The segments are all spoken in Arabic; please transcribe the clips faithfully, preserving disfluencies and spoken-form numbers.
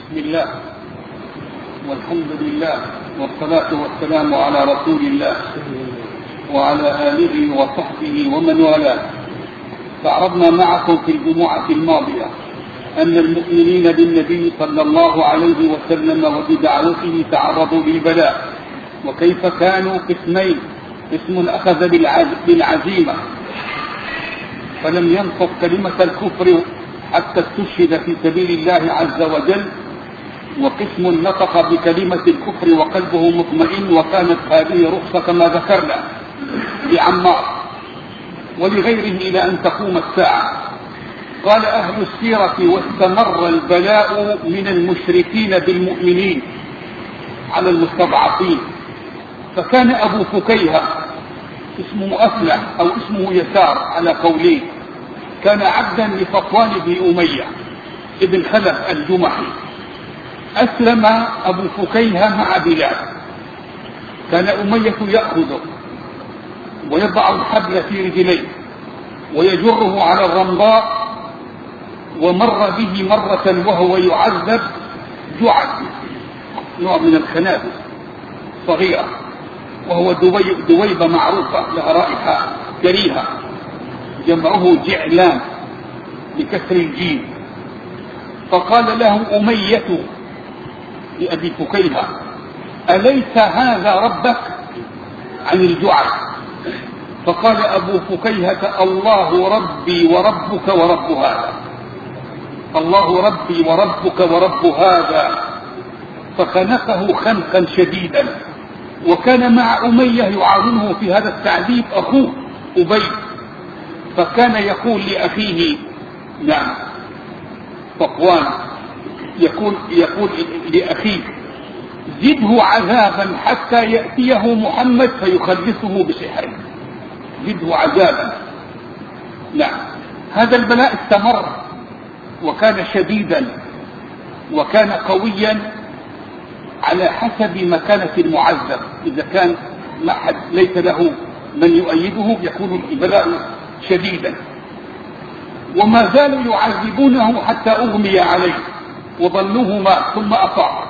بسم الله والحمد لله والصلاة والسلام على رسول الله وعلى آله وصحبه ومن والاه. فعرضنا معكم في الجمعة الماضية أن المؤمنين بالنبي صلى الله عليه وسلم وبدعوته تعرضوا للبلاء، وكيف كانوا قسمين: قسم أخذ بالعزيمة فلم ينطق كلمة الكفر حتى استشهد في سبيل الله عز وجل، وقسم نطق بكلمة الكفر وقلبه مطمئن، وكانت هذه رخصة كما ذكرنا لعمار ولغيره إلى أن تقوم الساعة. قال أهل السيرة: واستمر البلاء من المشركين بالمؤمنين على المستضعفين، فكان أبو فكيهة اسمه أفلح أو اسمه يسار على قولين، كان عبدا لصفوان بن أمية ابن خلف الجمحي. أسلم أبو فكيهة مع بلال، كان أمية يأخذه ويضع الحبل في رجليه ويجره على الرمضاء، ومر به مرة وهو يعذب جعد، نوع من الخنافس صغيرة، وهو دويبة معروفة لها رائحة كريهة، جمعه جعلان بكسر الجيم. فقال له أمية لأبي فكيهة: أليس هذا ربك؟ عن الجعل. فقال أبو فكيهة: الله ربي وربك ورب هذا، الله ربي وربك ورب هذا. فخنقه خنقا شديدا. وكان مع أمية يعاونه في هذا التعذيب أخوه أبي، فكان يقول لأخيه نعم صفوان يقول, يقول لأخيه: زده عذابا حتى يأتيه محمد فيخلصه بسحره، زده عذابا. نعم، هذا البلاء استمر وكان شديدا وكان قويا على حسب مكانة المعذب. إذا كان ما حد ليس له من يؤيده يكون البلاء شديدا، وما زالوا يعذبونه حتى أغمي عليه وظنوه مات ثم أفاق،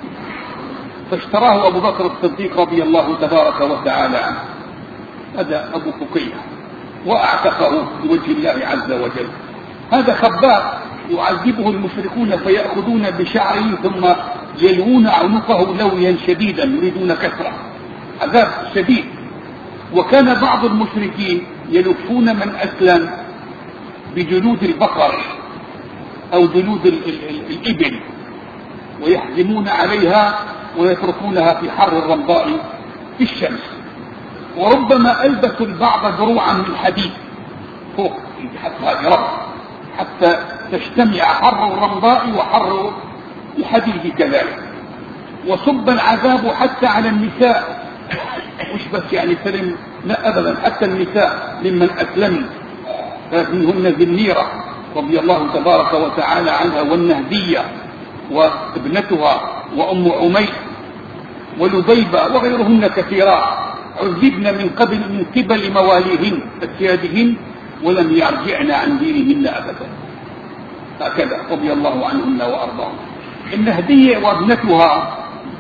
فاشتراه أبو بكر الصديق رضي الله تبارك وتعالى عنه، هذا أبو فكيهة، وأعتقه بوجه الله عز وجل. هذا خباب يعذبه المشركون فيأخذون بشعره ثم يلوون عنقه لويا شديدا يريدون كسره، عذاب شديد. وكان بعض المشركين يلفون من أسلم بجلود البقر أو جلود الإبل ويحزمون عليها ويتركونها في حر الرمضاء في الشمس، وربما ألبسوا البعض دروعا من حديد فوق حتى يرب حتى تجتمع حر الرمضاء وحر الحديد كذلك. وصب العذاب حتى على النساء، مش بس يعني سلم، لا أبدا، حتى النساء ممن أسلموا، منهن ذي النيرة رضي الله تبارك وتعالى عنها، والنهدية وابنتها وأم عمير ولبيبة وغيرهن كثيرات، عذبن من قبل من قبل مواليهن أسيادهن ولم يرجعن عن دينهن أبدا، هكذا رضي الله عنهن وأرضاهن. النهدية وابنتها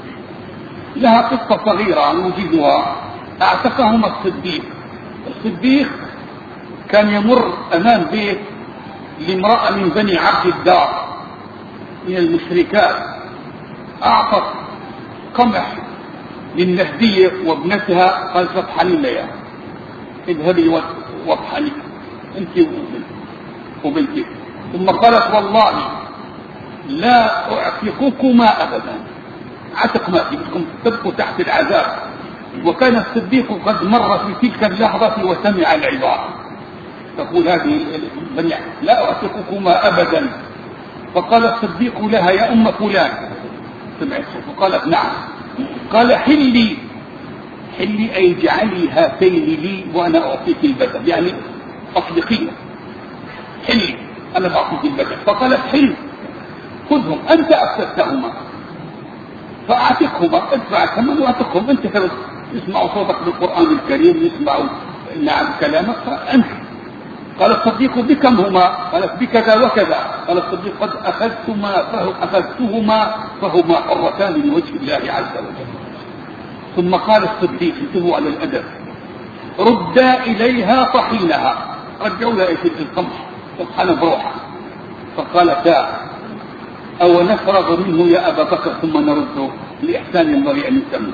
لها قصة صغيرة نوجدها. اعتقهما الصديق. الصديق كان يمر أمام بيت لامرأة من بني عبد الدار من المشركات، أعطت قمح للنهدية وابنتها، قال: فاطحني لها، اذهبي واطحني انت وبنتك. ثم قالت: والله لا أعتقكما أبدا، عتق ما فيكم، تبقوا تحت العذاب. وكان الصديق قد مر في تلك اللحظة وسمع العبارة، تقول هذه البنية: لا أعتقكما أبدا. فقال الصديق لها: يا أم فلان، سمعت؟ فقالت: نعم. قال: حلي حلي أي اجعلي هاتين لي وأنا أعطيك البدل، يعني أصدقية، حلي أنا بعطيك البدل. فقالت: حل، خذهم، أنت أفسدتهما فأعتقهما، ادفع ثمن وأعتقهم، أنت يسمعوا صوتك بالقرآن الكريم، يسمعوا نعم كلامك، فأنت قال الصديق بكم هما؟ قالت بكذا وكذا. قال الصديق قد أخذتما فهو أخذتهما فهما حرتان من وجه الله عز وجل. ثم قال الصديق انتبهوا على الأدب ردا إليها طحينها، رجعوا لها ايش القمح طحن بروحها. فقالتا أو نفرغ منه يا أبا بكر ثم نرده لإحسان المرء أن يتم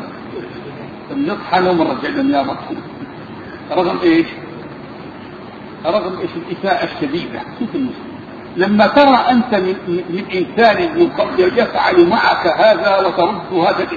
نطحن ونرجع لهم يا رسول. رغم ايش؟ رغم ايش الإساءة الشديدة. شوف المسلم لما ترى أنت من, من إنسان يفعل معك هذا وترد هذا،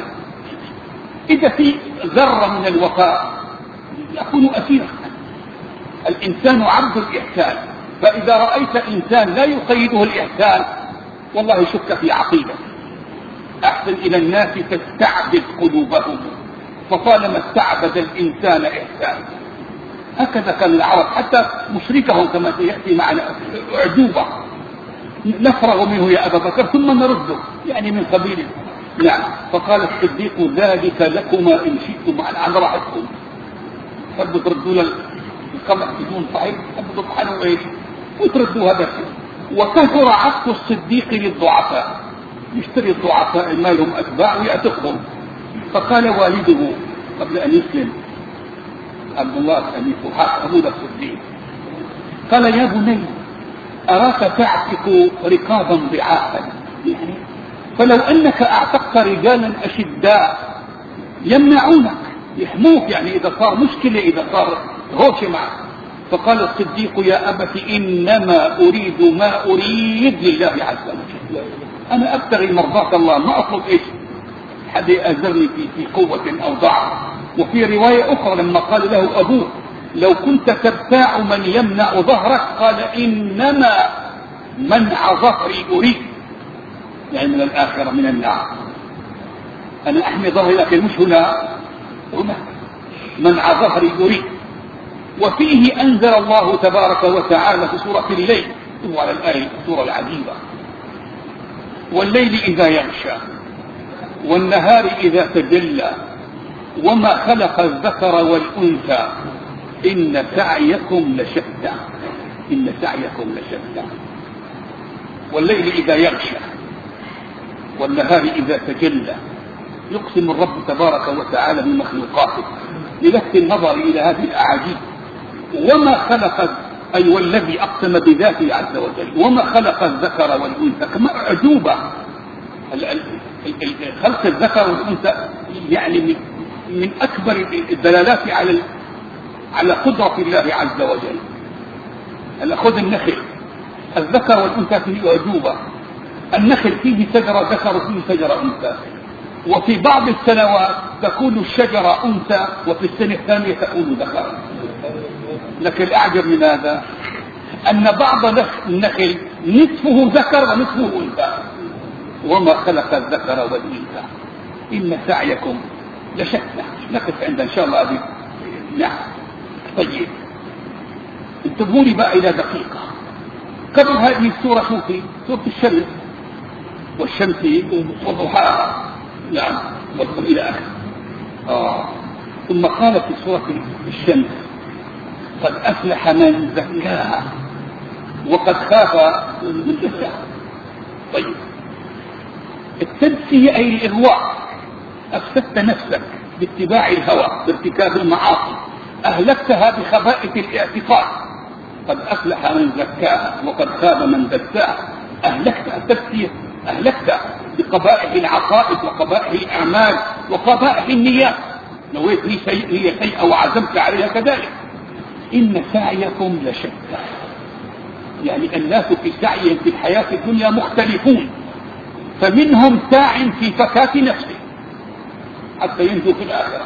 إذا في ذرة من الوفاء يكون أسيرا. الإنسان عبد الإحسان، فإذا رأيت إنسان لا يقيده الإحسان والله شك في عقيدة. أحسن إلى الناس تستعبد قلوبهم، فطالما استعبد الإنسان إحسان. هكذا كان العرب حتى مشركهم كما سيأتي معنا أعجوبة نفرغ منه يا أبا بكر ثم نرده، يعني من قبيله. نعم. فقال الصديق ذلك لكما إن شئتم عن راحتكم. حبوا تردوا للقمح بدون صحيح، حبوا تطحنوا ايش وتردوا هذا الشيء. وكثر عطف الصديق للضعفاء، يشتري الضعفاء ما لهم أتباع ويعتقهم. فقال والده قبل أن يسلم عبد الله بن قحافة أبو الصديق قال يا بني أراك تعتق رقابا ضعافا، يعني فلو أنك أعتقت رجالا أشداء يمنعونك يحموك، يعني إذا صار مشكلة إذا صار غوش معك. فقال الصديق يا أبت إنما أريد ما أريد لله عز وجل، أنا أبتغي مرضاة الله، ما أطلب إيش حد يأذرني في, في قوة أو ضعف. وفي رواية أخرى لما قال له أبوه لو كنت تبتاع من يمنع ظهرك قال إنما منع ظهري أريد، يعني من الآخرة من النار. أنا أحمي ظهري لكن مش هنا، هنا منع ظهري أريد. وفيه أنزل الله تبارك وتعالى في سورة الليل، انظروا على الآية السورة العجيبة، والليل إذا يغشى والنهار إذا تجلى وما خلق الذكر والأنثى إن سعيكم لشتى، إن سعيكم لشتى. والليل إذا يغشى والنهار إذا تجلى، يقسم الرب تبارك وتعالى بمخلوقاته للفت النظر إلى هذه الأعاجيب. وما خلق أي والذي أقسم بذاته عز وجل وما خلق الذكر والأنثى، كما أعجوبة خلق الذكر والأنثى، يعني من, من أكبر الدلالات على على قدرة الله عز وجل. خذ النخل الذكر والأنثى فيه أعجوبة. النخل فيه شجرة ذكر وفيه شجرة أنثى، وفي بعض السنوات تكون الشجرة أنثى وفي السنة الثانية تكون ذكر. لكن الأعجب من هذا أن بعض النخل نصفه ذكر ونصفه أنثى. وما خلق الذكر والأنثى إن سعيكم لشتى. نقف عند إن شاء الله هذه. نعم. طيب انتبهوا لي بقى إلى دقيقة قبل هذه السورة. شوفي سورة الشمس والشمس وضحاها، نعم، وصل إلى آخر. آه. ثم قال في سورة الشمس قد أفلح من زكاها وقد خاف من دساها. طيب التدسية أي الإغواء، أفسدت نفسك باتباع الهوى بارتكاب المعاصي، أهلكتها بخبائث الاعتقاد. قد أفلح من زكاها وقد خاب من دساها. أهلكتها التدسية، أهلكتها بقبائح العقائد وقبائح الأعمال وقبائح النيات. نويت لي شيء هي شيء وعزمت عليها كذلك. إن سعيكم لشتى، يعني الناس في سعيهم في الحياة الدنيا مختلفون، فمنهم ساع في فكاة نفسه حتى ينجو في الآخرة،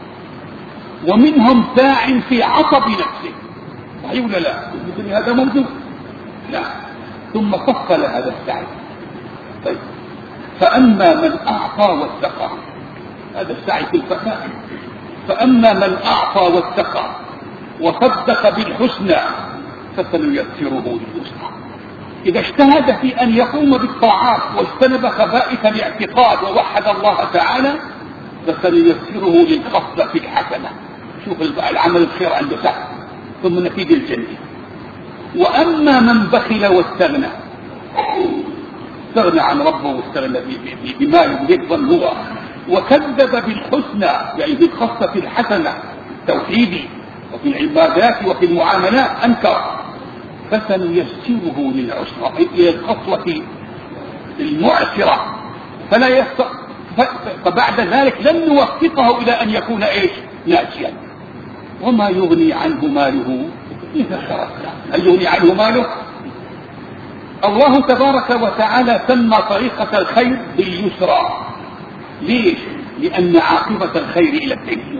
ومنهم ساع في عصب نفسه. صحيح ولا لا؟ هذا موجود. لا. ثم فصل هذا السعي. طيب فأما من أعطى واتقى، هذا السعي في الفكاة. فأما من أعطى واتقى وصدق بالحسنى فسنيسره لليسرى. إذا اجتهد في أن يقوم بالطاعات واجتنب خبائث الاعتقاد ووحد الله تعالى فسنيسره للخصلة الحسنة. شوف العمل الخير عنده سهل، ثم نتيجة الجنة. وأما من بخل واستغنى، استغنى عن ربه واستغنى بماله يظن هو، وكذب بالحسنى يعني بالخاصة في الحسنة توحيدي وفي العبادات وفي المعاملات أنكر، فسنيسره للعسرى إلى الخصلة المعسرة فلا يستطيع، فبعد ذلك لن نوفقه إلى أن يكون إيش ناجيا. وما يغني عنه ماله إذا تركه، هل يغني عنه ماله؟ الله تبارك وتعالى سمى طريقة الخير باليسرى. ليش؟ لأن عاقبة الخير إلى التيسير.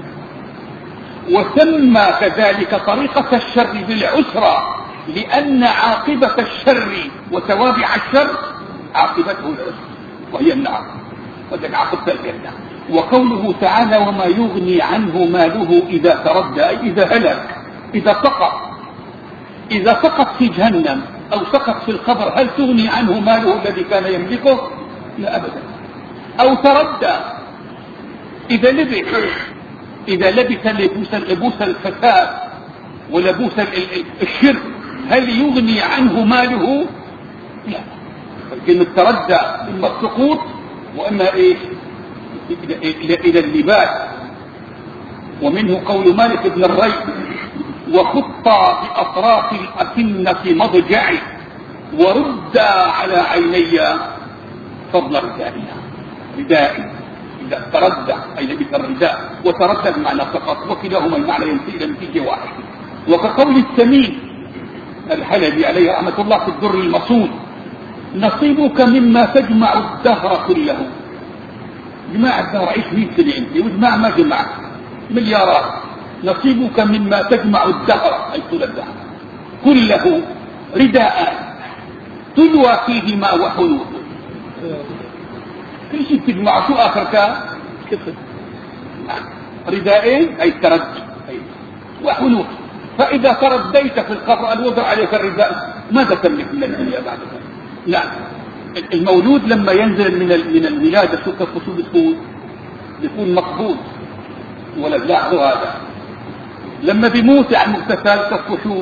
وسمى كذلك طريقة الشر بالعسرى لأن عاقبة الشر وتوابع الشر عاقبته العسر وهي النار، وذلك عاقبة الجنة. وقوله تعالى وما يغني عنه ماله إذا تردى، أي إذا هلك، إذا سقط. إذا سقط في جهنم أو سقط في القبر هل تغني عنه ماله الذي كان يملكه؟ لا أبدا. أو تردى، إذا لبس إذا لبس لبوس لبوس الفساد ولبوس الشرك هل يغني عنه ماله؟ لا. لكن التردى إما السقوط وإما إيش إلى, إلى اللباس. ومنه قول مالك بن الري وخط بأطراف الأكنة مضجعي ورد على عيني فضل ردائها. ردائي إذا تردى أي لبس الرداء، وتردى بمعنى سقط، وكلاهما المعنى ينتهي إلى نتيجة واحدة. وكقول التميم الحلبي عليه رحمة الله في الدر المصون نصيبك مما تجمع الدهر كله. جماع الدهر عيش مئة سنة انت وجماع ما جمعت مليارات. نصيبك مما تجمع الدهر أي طول الدهر كله رداء تلوى فيهما وحنوط. كل شيء تجمع شو آخرك رداءين أي تردي وحنوط. فإذا ترديت في القبر الوضع عليك الرداء ماذا تملك من الدنيا بعد ذلك؟ لا. المولود لما ينزل من من الولادة شو كيف بيكون بيكون مقبوض ولا لاحظوا هذا. لما بيموت عن مغتسل كف شو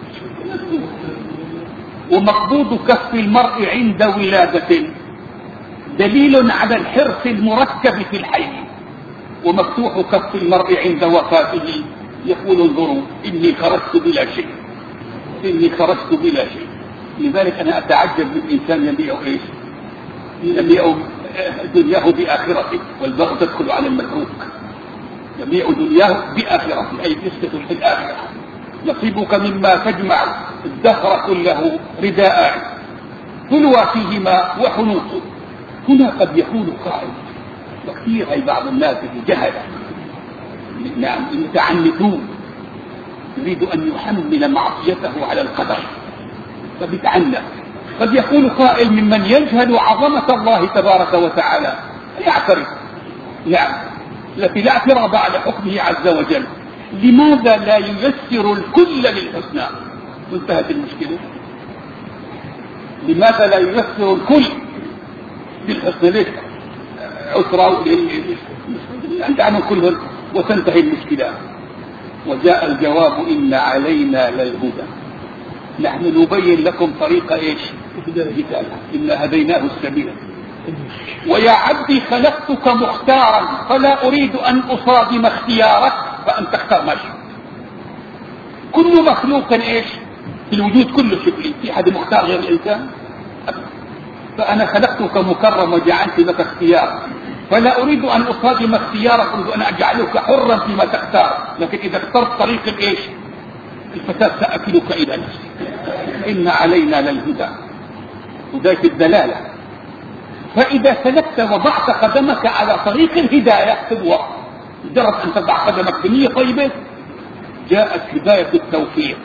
ومقبوض كف المرء عند ولادة دليل على الحرص المركب في الحي. ومفتوح كف المرء عند وفاته يقول انظروا إني خرجت بلا شيء، إني خرجت بلا شيء. لذلك أنا أتعجب من إنسان يبيع إيش؟ يبيع دنياه بآخرته، والبغض تدخل على المتروك. يبيع دنياه بآخرته أي يسقط في الآخرة. نصيبك مما تجمع الدهر كله رداء تلوى فيهما وحنوط. هنا قد يكون قائل وكثير أي بعض الناس الجهلة نعم المتعنتون يريد أن يحمل معصيته على القدر فبيتعنت. قد يكون قائل ممن يجهل عظمة الله تبارك وتعالى يعترض نعم التي لا اعتراض على حكمه عز وجل، لماذا لا ييسر الكل للحسنى؟ وانتهت المشكلة. لماذا لا ييسر الكل للحسنى؟ ليش عسرة عند كلهم وتنتهي المشكلة؟ وجاء الجواب إن علينا للهدى، نحن نبين لكم طريق ايش هداية. إن هديناه السبيل. ويا عبدي خلقتك مختارا فلا أريد أن أصادم اختيارك فأنت اختار ما شئت. كل مخلوق ايش في الوجود كله شكلي، في حد مختار غير الإنسان؟ فأنا خلقتك مكرم وجعلت لك اختيار فلا أريد أن أصادم اختيارك، أريد أن أجعلك حرا فيما تختار. لكن إذا اخترت طريق الايش الفساد سأكلك إلى نفسي. إن علينا للهدى هداية الدلالة. فإذا سلكت وضعت قدمك على طريق الهداية تبوأ مجرد أن تضع قدمك بنية طيبة جاءت هداية التوفيق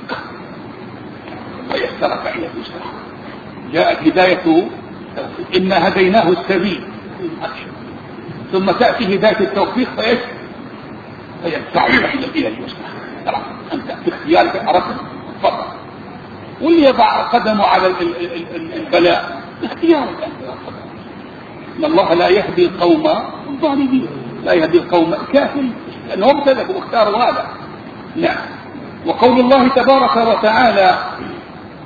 ويسرك إلى اليسرى. جاءت هداية التوفيق. إن هديناه السبيل ثم تأتي هداية التوفيق فإيش فيدفعك إلى اليسرى. أنت باختيارك عرفت تفضل. واللي يضع قدمه على البلاء باختيارك أنت. إن الله لا يهدي القوم الظالمين، لا يهدي القوم الكافرين لأنهم ابتدأوا واختاروا هذا. نعم. وقول الله تبارك وتعالى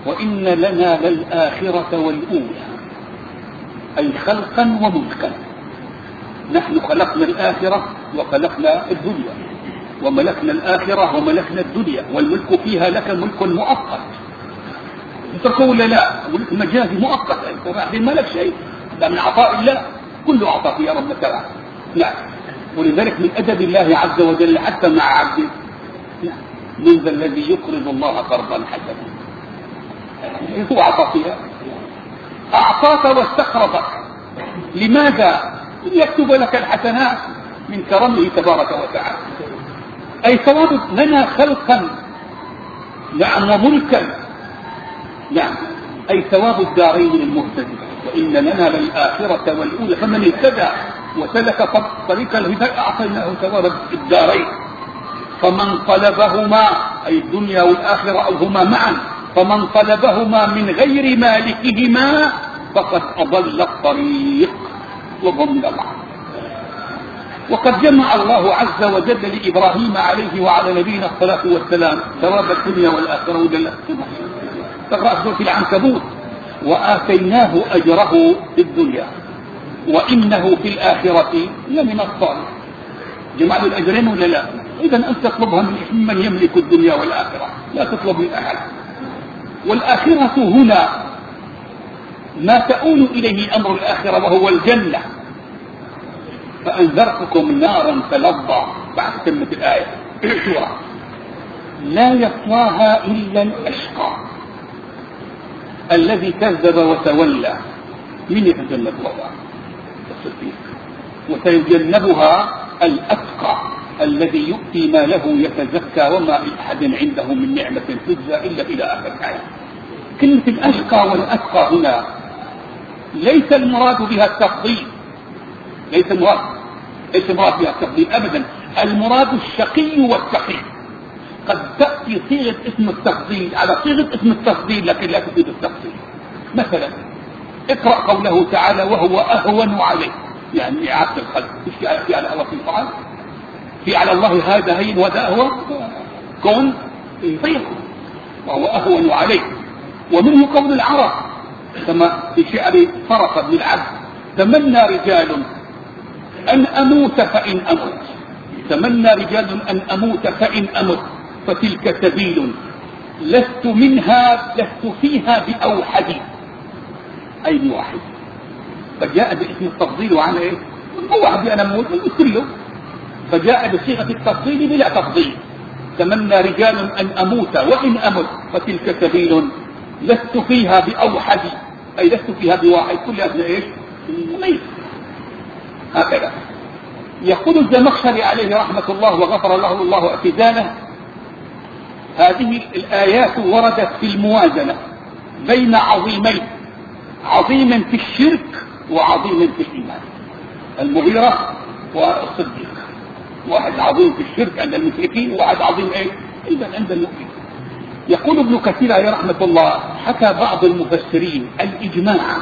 وإن لنا للآخرة والأولى، أي خلقا وملكا. نحن خلقنا الآخرة وخلقنا الدنيا، وملكنا الآخرة وملكنا الدنيا، والملك فيها لك ملك مؤقت. تقول لا، ملك مجازي مؤقت، أنت بعدين ما لك شيء، ده من عطاء الله، كله عطاء يا رب تعالى. لا، ولذلك من أدب الله عز وجل حتى مع عبده، من ذا الذي يقرض الله قرضا حسنا، هو عطاء فيها، أعطاك واستقرضك. لماذا؟ ليكتب لك الحسنات من كرمه تبارك وتعالى. أي ثواب لنا خلقا، نعم، وملكا، نعم، أي ثواب الدارين للمهتدي. وإن لنا للآخرة والأولى، فمن اهتدى وسلك طريق الهداية أعطيناه ثواب الدارين. فمن طلبهما، أي الدنيا والآخرة أو هما معا، فمن طلبهما من غير مالكهما فقد أضل الطريق وهم من الله. وقد جمع الله عز وجل لإبراهيم عليه وعلى نبينا الصلاة والسلام ثواب الدنيا والآخرة وجل تقرأ سورة العنكبوت: وآتيناه أجره في الدنيا وإنه في الآخرة لمن الصالحين. جمع الأجرين ولا لا؟ إذا أنت تطلبها من من يملك الدنيا والآخرة، لا تطلب من أحد. والآخرة هنا ما تؤول إليه أمر الآخرة وهو الجنة. فأنذرتكم نارا تلظى، بعد كلمة الآية لا يصلاها إلا الأشقى الذي كذب وتولى. من يتجنب الله؟ الصديق. وسيجنبها الأتقى الذي يؤتي ما له يتزكى وما لأحد عنده من نعمة تجزى إلا إلى آخر الآية. كلمة الأشقى والأتقى هنا ليس المراد بها التفضيل، ليس المراد ليس المراد بها التفضيل أبدا. المراد الشقي والتقي. قد تأتي صيغة اسم التفضيل على صيغة اسم التفضيل لكن لا تفيد التفضيل. مثلا اقرأ قوله تعالى: وهو أهون عليه، يعني إعادة الخلق. في في على الله في فعل، في على الله هذا هين وذا أهون، كون طيب، وهو أهون عليه. ومنه قول العرب كما في شعر فرق بن العبد: تمنى رجال أن أموت فإن أمت، تمنى رجال أن أموت فإن أمت، فتلك سبيل لست منها لست فيها بأوحد، أي بواحد. فجاء باسم التفضيل عن إيه؟ واحد أنا أموت كله، فجاء بصيغة التفضيل بلا تفضيل: تمنى رجال أن أموت وإن أمت، فتلك سبيل لست فيها بأوحد، أي لست فيها بواحد، كل أبناء إيش؟ ميت. هكذا يقول الزمخشري عليه رحمة الله وغفر له الله اعتزاله: هذه الآيات وردت في الموازنة بين عظيمين، عظيم في الشرك وعظيم في الإيمان. المغيرة والصديق، واحد عظيم في الشرك عند المشركين وواحد عظيم ايه ايضا عند المؤمنين. يقول ابن كثير عليه رحمة الله: حكى بعض المفسرين الإجماع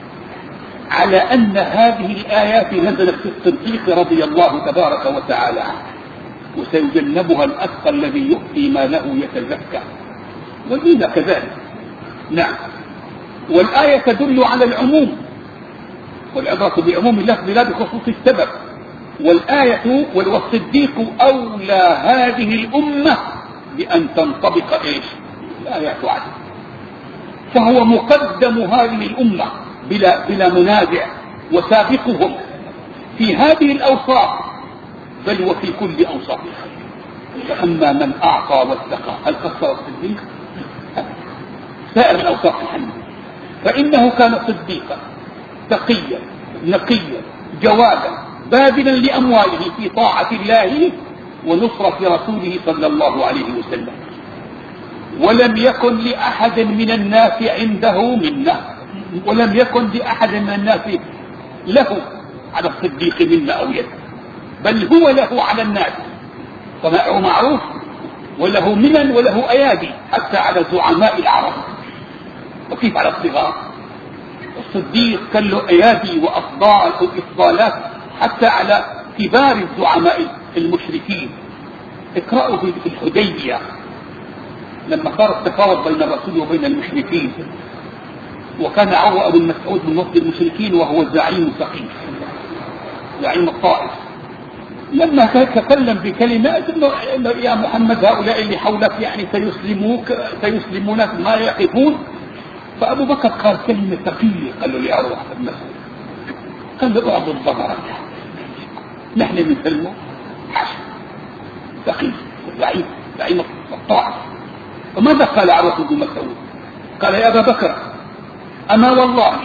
على أن هذه الآيات نزلت في الصديق رضي الله تبارك وتعالى عنه، وسيجنبها الأتقى الذي يؤتي ما له يتزكى، والإذا كذلك. نعم، والآية تدل على العموم، والعبرة بعموم اللفظ لا بخصوص السبب. والآية والصديق أولى هذه الأمة بأن تنطبق إيش؟ الآيات عليه، فهو مقدم هذه الأمة بلا, بلا منازع، وسابقهم في هذه الأوصاف بل وفي كل أوصافها. فأما من أعطى واتقى، هل قصر الصديق؟ سائر الأوصاف الحمد، فإنه كان صديقا تقيا نقيا جوادا باذلا لأمواله في طاعة الله ونصرة رسوله صلى الله عليه وسلم. ولم يكن لأحد من الناس عنده منه، ولم يكن لأحد من الناس له على الصديق منه أو يد، بل هو له على الناس، فمعه معروف، وله منن وله أيادي حتى على زعماء العرب. وكيف على الصغار؟ الصديق كان له أيادي وأفضال وإفضالات حتى على كبار الزعماء المشركين. اقرأوا في الحديبية لما صار التفاوض بين الرسول وبين المشركين، وكان عروة بن مسعود من وفد المشركين وهو زعيم ثقيف زعيم الطائف، لما تكلم بكلمات انه يا محمد هؤلاء اللي حولك يعني سيسلموك سيسلمونك ما يقفون، فابو بكر قال كلمه ثقيله، قال له لعروة بن مسعود، قال له اعبد ظهرك، نحن بنسلمه حشد ثقيل زعيم زعيم الطائف. فماذا قال عروة بن مسعود؟ قال يا ابا بكر اما والله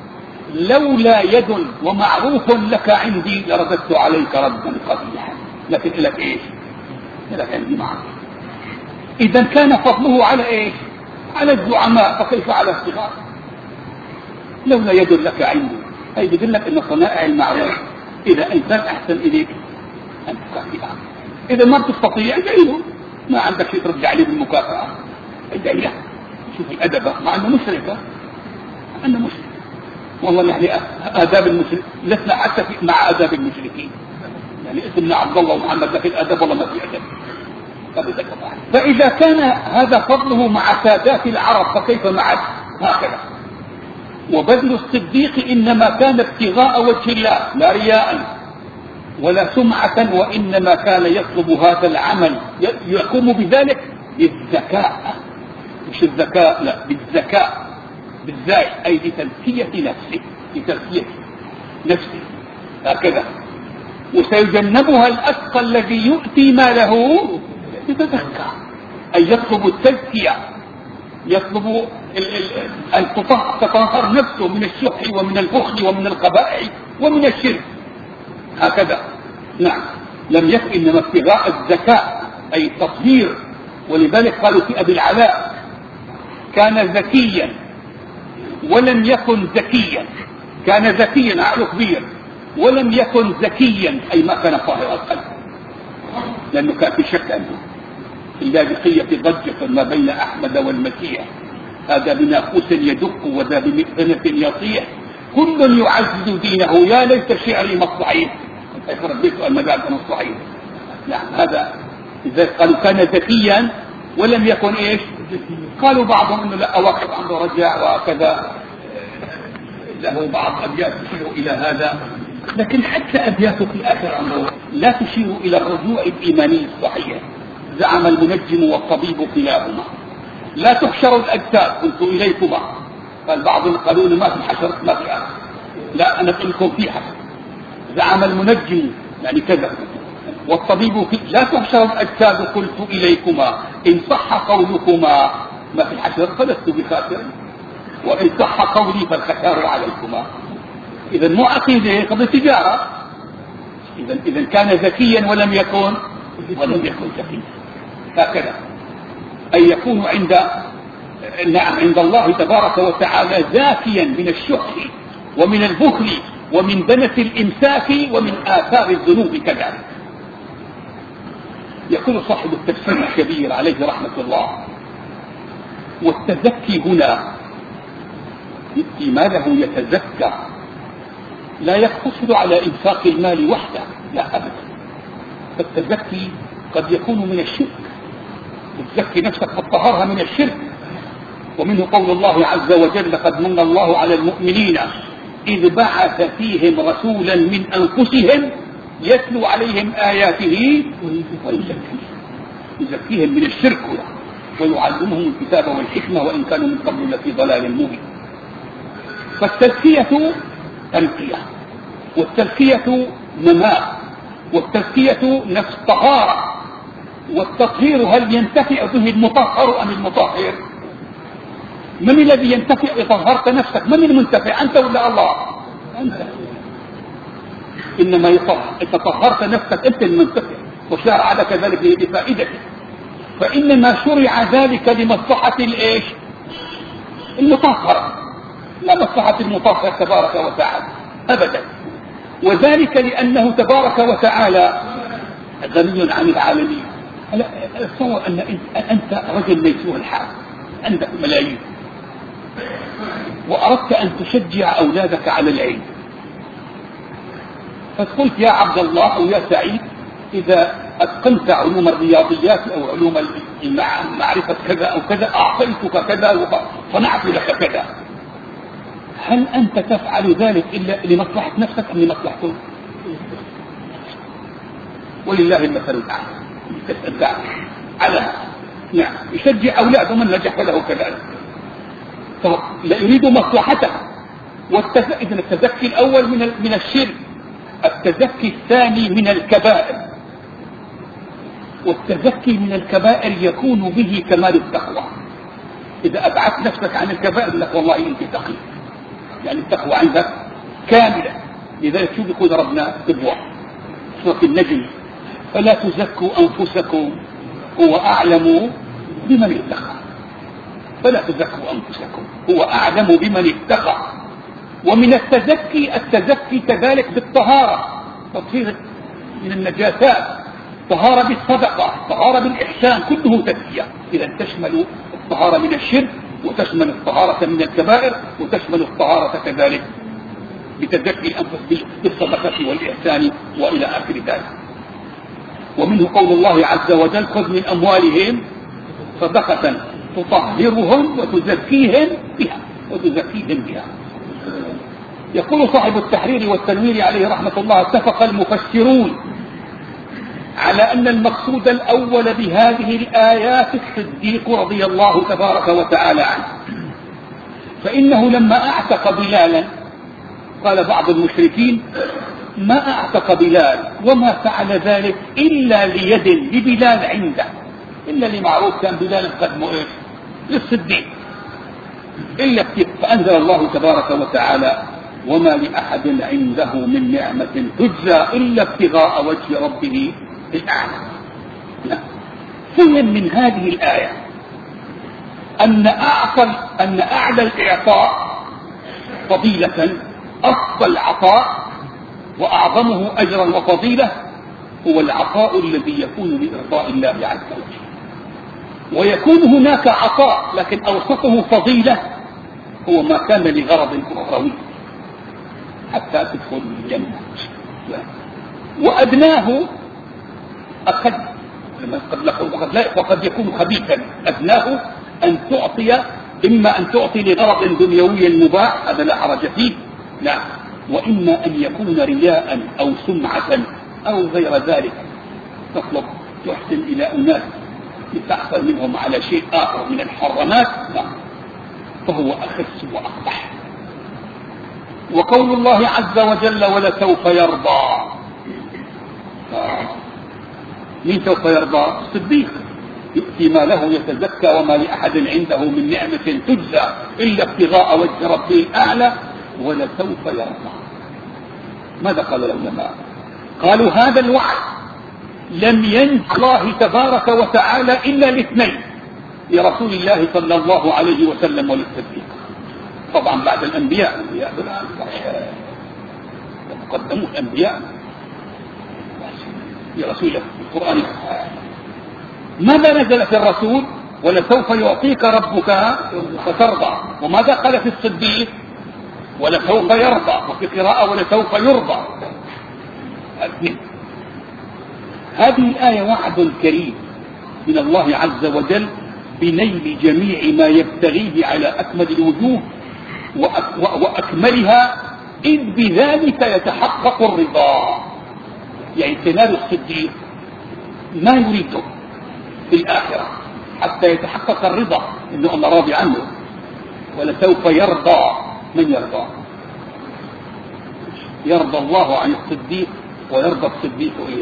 لولا يد ومعروف لك عندي لرددت عليك ردا قبيحا، لكن لك ايش؟ لك عندي معروف. اذا كان فضله على ايش؟ على الزعماء، فكيف على الصغار؟ لولا يد لك عندي، هي بدلك ان صنائع المعروف اذا انسان احسن اليك ان تكافئه، اذا ما بتستطيع ادعي له، ما عندك شيء ترجع عليه بالمكافاه ادعي له. شوف الادب، مع انه مشركه انه مشرك، والله نحن آداب المشرك لسنا حتى مع آداب المشركين، يعني اسمنا عبد الله ومحمد لكن آداب والله ما في أدب. فإذا كان هذا فضله مع سادات العرب فكيف معك؟ هكذا. وبذل الصديق إنما كان ابتغاء وجه الله لا رياء ولا سمعة، وإنما كان يطلب هذا العمل يقوم بذلك بالذكاء، مش الذكاء لا بالذكاء بالذات، أي لتزكية نفسه لتزكية نفسه هكذا. وسيجنبها الأتقى الذي يؤتي ماله يتزكى، أي يطلب التزكية، يطلب أن تطهر نفسه من الشح ومن البخل ومن القبائح ومن الشرك هكذا. نعم، لم يكن إنما ابتغاء الزكاة أي التطهير. ولذلك قالوا في أبي العلاء كان ذكيا ولم يكن ذكيا، كان ذكيا عقله كبير ولم يكن ذكيا أي ما كان طاهر القلب، لأنه كان في شك أنه في اللاذقية ضجة ما بين أحمد والمسيح، هذا بناقوس يدق وذا بمئذنة يطيح، كل يعزز دينه يا ليت شعري مصلعين. ربيت أن مجال مصلعين. نعم هذا لذلك قالوا كان ذكيا ولم يكن إيش؟ قالوا بعضهم انه لا واقف عنده رجع وكذا، له بعض ابيات تشير الى هذا، لكن حتى ابياته في اخر امره لا تشير الى الرجوع الايماني الصحيح. زعم المنجم والطبيب كلاهما لا تحشر الاجساد قلت اليكما، قال بعضهم قالوا ما في حشر ما في اخر، لا انا اقول لكم في حشر. زعم المنجم يعني كذا والطبيب في لا تحشر الاجساد قلت اليكما، ان صح قولكما ما في الحشر فلست بخاسر، وإن صح قولي فالخسار عليكما. إذا مو عقيدة قبل تجارة. إذا إذا كان ذكيا ولم يكن ولم يكن ذكيا هكذا، أي يكون عند نعم عند الله تبارك وتعالى ذاكيا من الشح ومن البخل ومن دنس الإمساك ومن آثار الذنوب كذلك. يقول صاحب التفسير الكبير عليه رحمة الله: والتزكي هنا يؤتي ماله يتزكى لا يقتصر على إنفاق المال وحده، لا أبدا، فالتزكي قد يكون من الشرك، تزكي نفسك فتطهرها من الشرك. ومنه قول الله عز وجل: لقد من الله على المؤمنين إذ بعث فيهم رسولا من أنفسهم يتلو عليهم آياته ويزكيهم، يزكيهم من الشرك ويعلمهم الكتاب والحكمة وإن كانوا من قبل لفي ضلال مبين. فالتزكية تنقية، والتزكية نماء، والتزكية نفس طهارة. والتطهير هل ينتفع به المطهر أم المطهر؟ من الذي ينتفع إذا طهرت نفسك؟ من المنتفع، أنت ولا الله؟ أنت. إنما إذا طهرت نفسك أنت المنتفع، وشرع لك ذلك بفائدتك. فإنما شرع ذلك لمصلحة الإيش؟ المطهر، لا مصلحة المطهر تبارك وتعالى أبدا. وذلك لأنه تبارك وتعالى غني عن العالمين. تصور أن أنت رجل ميسور الحال، عندك ملايين، وأردت أن تشجع أولادك على العلم، فقلت يا عبد الله أو يا سعيد إذا أتقنت علوم الرياضيات أو علوم مع معرفة كذا أو كذا أعطيتك كذا وصنعت لك كذا. هل أنت تفعل ذلك إلا لمصلحة نفسك أم لمصلحته؟ ولله المثل الأعلى. تسأل على نعم يشجع أولاده من نجح فله كذلك، لا يريد مصلحته. إذن التزكي الأول من من الشرك، التزكي الثاني من الكبائر. والتزكي من الكبائر يكون به كمال التقوى. إذا أبعدت نفسك عن الكبائر لك والله أنت تقي، يعني التقوى عندك كاملة. لذلك شو بيقول ربنا تبوع سورة النجم: فلا تزكوا أنفسكم هو أعلم بمن اتقى. فلا تزكوا أنفسكم هو أعلم بمن اتقى. ومن التزكي التزكي كذلك بالطهارة، تطهير من النجاسات، طهارة بالصدقة، طهارة بالإحسان، كله تزكية. إذا تشمل الطهارة من الشرك، وتشمل الطهارة من الكبائر، وتشمل الطهارة كذلك بتزكي الأنفس بالصدقة والإحسان وإلى آخر ذلك. ومنه قول الله عز وجل: خذ من أموالهم صدقة تطهرهم وتزكيهم بها وتزكيهم بها. يقول صاحب التحرير والتنوير عليه رحمة الله: اتفق المفسرون على أن المقصود الأول بهذه الآيات الصديق رضي الله تبارك وتعالى عنه، فإنه لما أعتق بلالا قال بعض المشركين: ما أعتق بلال وما فعل ذلك إلا ليد لبلال عنده، إلا لمعروف كان بلال قدمه إيش للصديق إلا كتب. فأنزل الله تبارك وتعالى: وما لأحد عنده من نعمة تجزى إلا ابتغاء وجه ربه الأعلى. فهم من هذه الآية أن أعطى أن أعلى الإعطاء فضيلة، أصل العطاء وأعظمه أجرا وفضيلة هو العطاء الذي يكون لإرضاء الله عز وجل. ويكون هناك عطاء لكن أوسطه فضيلة هو ما كان لغرض أخروي حتى تدخل الجنة، وأدناه أخذ وقد يكون خبيثا. أدناه أن تعطي، إما أن تعطي لغرض دنيوي مباح هذا لا حرج فيه، لا، وإما أن يكون رياء أو سمعة أو غير ذلك، تطلب تحسن إلى أناس لتحصل منهم على شيء آخر من الحرمات، لا، فهو أخس وأقبح. وقول الله عز وجل: ولسوف يرضى. مين سوف يرضى؟ الصديق. يؤتي ما له يتزكى وما لأحد عنده من نعمة تجزى إلا ابتغاء وجه ربه الأعلى ولسوف يرضى. ماذا قال العلماء؟ قالوا هذا الوعد لم ينج الله تبارك وتعالى إلا لاثنين: لرسول الله صلى الله عليه وسلم وللصديق. طبعا بعد الأنبياء، الأنبياء قدموا الأنبياء لرسول الله في القرآن. ماذا نزل في الرسول؟ ولسوف يعطيك ربك فترضى. وماذا قال في الصديق؟ ولسوف يرضى. وفي قراءة ولسوف يرضى. هذه الآية وعد كريم من الله عز وجل بنيل جميع ما يبتغيه على أكمل الوجوه وأكملها، إذ بذلك يتحقق الرضا. يعني تنال الصديق ما يريده في الآخرة حتى يتحقق الرضا إنه الله راضي عنه. ولسوف يرضى. من يرضى؟ يرضى الله عن الصديق ويرضى الصديق إيش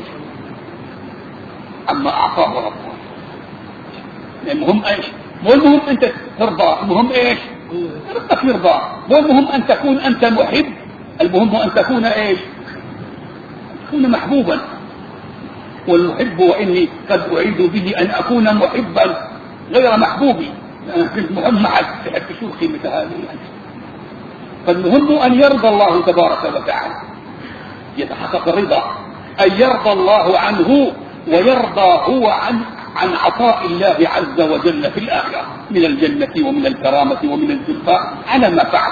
عما أعطاه ربه. المهم إيش؟ مو المهم أنت ترضى، المهم إيش؟ ربك يرضى. مو المهم أن تكون أنت محب، المهم أن تكون إيش؟ تكون محبوبا. والمحب وإني قد أعيد به أن أكون محبا غير محبوبي، أنا كنت محب معك تحب شو قيمة هذه. فالمهم أن يرضى الله تبارك وتعالى، يتحقق الرضا، أن يرضى الله عنه ويرضى هو عن عن عطاء الله عز وجل في الآخرة من الجنة ومن الكرامة ومن الزلفاء على ما فعل.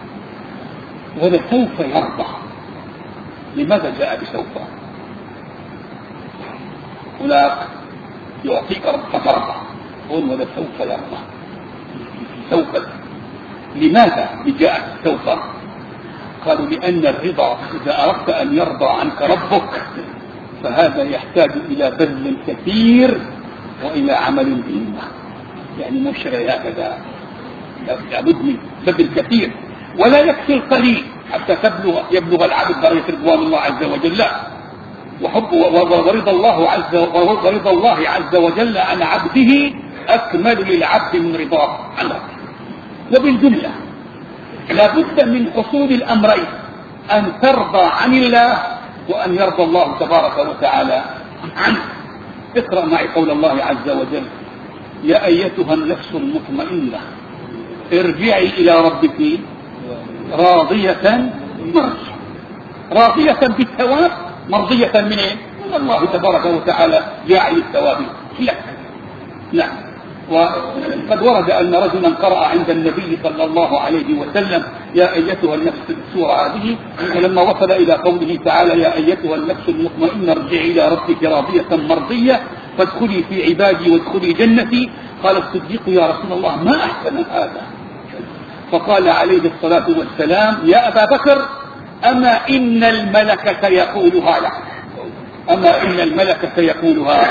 ولسوف يرضى. لماذا جاء بسوف؟ هناك يعطيك ربك ترضى. قل ولا سوف يرضى. سوف. لماذا جاءت سوف؟ قالوا لأن الرضا إذا أردت أن يرضى عنك ربك فهذا يحتاج إلى بذل كثير وإلى عمل بهمة. يعني مش هكذا، لابد من بذل كثير، ولا يكفي القليل حتى تبلغ يبلغ العبد درجة رضوان الله عز وجل. وحب ورضا الله عز ورضا الله عز وجل عن عبده أكمل للعبد من رضاه عنه. وبالجملة لابد من حصول الأمرين، أن ترضى عن الله وأن يرضى الله تبارك وتعالى عنك. اقرأ معي قول الله عز وجل: يا أيتها النفس المطمئنة ارجعي إلى ربك راضية مرضية. راضية بالثواب، مرضية من ايه؟ من الله تبارك وتعالى جاعل الثواب لك. نعم. وقد ورد أن رجلا قرأ عند النبي صلى الله عليه وسلم: يا أيتها النفس، السورة هذه، ولما وصل إلى قوله تعالى: يا أيتها النفس المطمئنة ارجعي إلى ربك راضية مرضية فادخلي في عبادي وادخلي جنتي، قال الصديق: يا رسول الله ما أحسن هذا. فقال عليه الصلاة والسلام: يا أبا بكر، أما إن الملك سيقولها لك، أما إن الملك سيقولها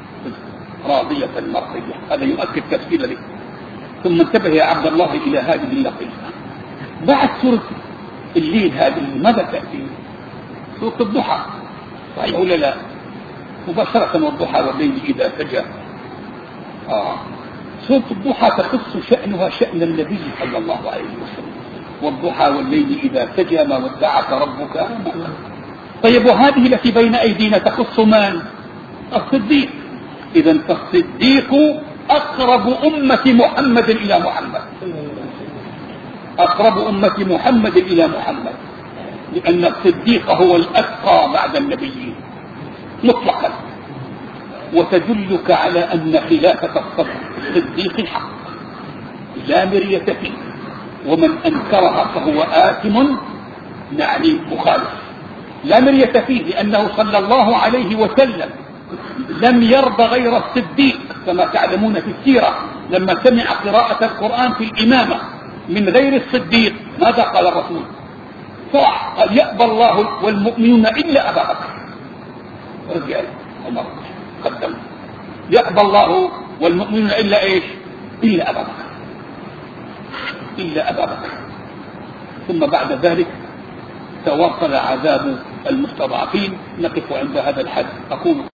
راضية مرضية. هذا يؤكد تفسير لك. ثم انتبه يا عبد الله إلى هذه اللطيفة. بعد سورة الليل هذه ماذا تأتي؟ سورة الضحى، صحيح ولا لا؟ مباشرة: والضحى والليل إذا سجى. آه. سورة الضحى تخص شأنها شأن النبي صلى الله عليه وسلم: والضحى والليل إذا سجى ما ودعك ربك ما قلى. طيب، وهذه التي بين أيدينا تخص من؟ الصديق. إذن فالصديق أقرب أمة محمد إلى محمد، أقرب أمة محمد إلى محمد، لأن الصديق هو الأتقى بعد النبيين مطلقا. وتدلك على أن خلافة الصديق حق لا مرية فيه، ومن أنكرها فهو آثم، يعني مخالف لا مرية فيه، لأنه صلى الله عليه وسلم لم يرضى غير الصديق. كما تعلمون في السيرة لما سمع قراءة القرآن في الإمامة من غير الصديق ماذا قال الرسول؟ صح، قال: يأبى الله والمؤمنون إلا أبا بكر. رجال عمر قدم: يأبى الله والمؤمنون إلا إيش؟ إلا أبا بكر، إلا أبا بكر. ثم بعد ذلك تواصل عذاب المستضعفين. نقف عند هذا الحد. أقول